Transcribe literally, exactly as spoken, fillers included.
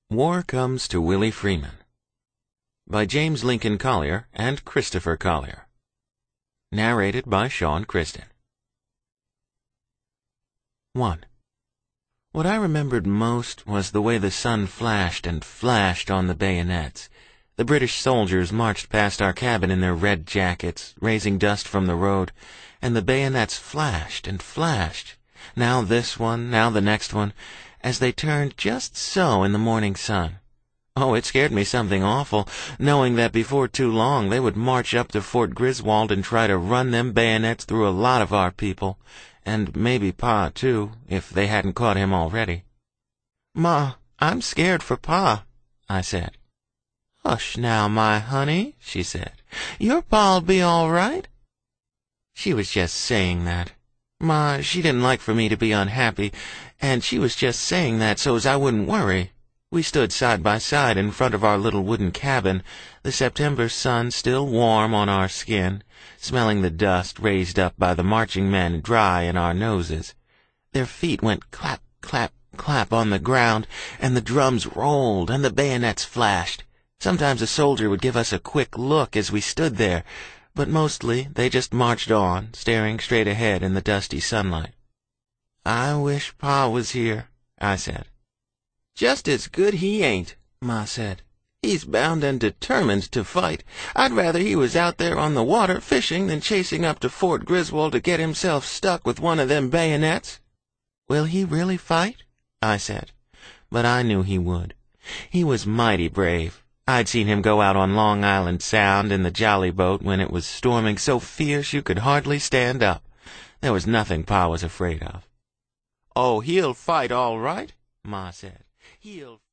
War Comes to Willie Freeman by James Lincoln Collier and Christopher Collier. Narrated by Sean Kristen. one. What I remembered most was the way the sun flashed and flashed on the bayonets. The British soldiers marched past our cabin in their red jackets, raising dust from the road, and the bayonets flashed and flashed, now this one, now the next one, as they turned just so in the morning sun. Oh, it scared me something awful, knowing that before too long they would march up to Fort Griswold and try to run them bayonets through a lot of our people, and maybe Pa, too, if they hadn't caught him already. "Ma, I'm scared for Pa," I said. "Hush now, my honey," she said. "Your Pa'll be all right." She was just saying that. Ma, she didn't like for me to be unhappy, and she was just saying that so as I wouldn't worry. We stood side by side in front of our little wooden cabin, the September sun still warm on our skin, smelling the dust raised up by the marching men dry in our noses. Their feet went clap, clap, clap on the ground, and the drums rolled, and the bayonets flashed. Sometimes a soldier would give us a quick look as we stood there, but mostly they just marched on, staring straight ahead in the dusty sunlight. "I wish Pa was here," I said. "Just as good he ain't," Ma said. "He's bound and determined to fight. I'd rather he was out there on the water fishing than chasing up to Fort Griswold to get himself stuck with one of them bayonets." "Will he really fight?" I said. But I knew he would. He was mighty brave. I'd seen him go out on Long Island Sound in the jolly boat when it was storming so fierce you could hardly stand up. There was nothing Pa was afraid of. "Oh, he'll fight all right," Ma said. "He'll